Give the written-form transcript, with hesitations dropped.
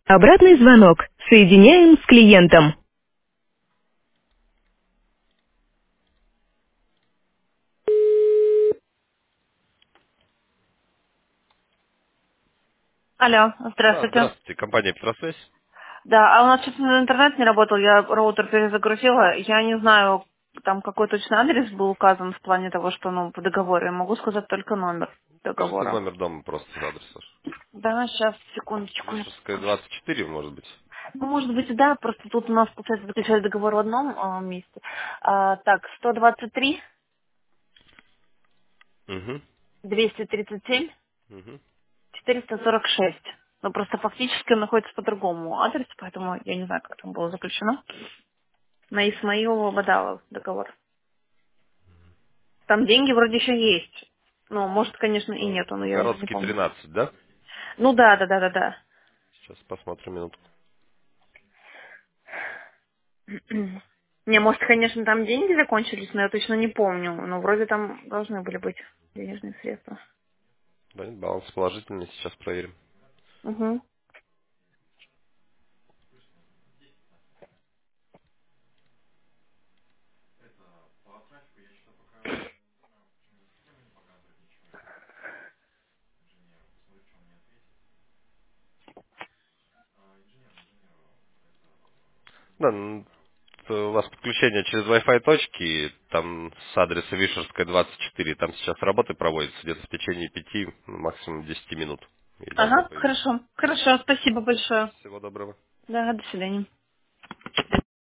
Обратный звонок. Соединяем с клиентом. Алло, Да, здравствуйте. здравствуйте, компания Петросвязь. Да, а у нас сейчас интернет не работал, я роутер перезагрузила. Я не знаю, там какой точно адрес был указан в плане того, что, ну, по договору. Я могу сказать только номер Скажите договора. номер дома просто адрес ваш. Да, сейчас, секундочку. Я Вишерская, скажу. 24, может быть. Ну, может быть, да, просто тут у нас, получается, заключали договор в одном месте. Так, 123, Угу. 237, Угу. 446. Но просто фактически он находится по другому адресу, поэтому я не знаю, как там было заключено. На Исмаилова Бадалов договор. Там деньги вроде еще есть. Ну, может, конечно, и нету, но я уже не Городский помню. 13, да? Ну да, да, да, да, да. Сейчас посмотрим минутку. Не, может, конечно, там деньги закончились, но я точно не помню. Но вроде там должны были быть денежные средства. Да, нет, баланс положительный, сейчас проверим. Угу. Да, у вас подключение через Wi-Fi точки, там с адреса Вишерская, 24, там сейчас работы проводятся где-то в течение 5, максимум 10 минут. И должно Ага, появиться. хорошо. Хорошо, спасибо большое. Всего доброго. Да, до свидания.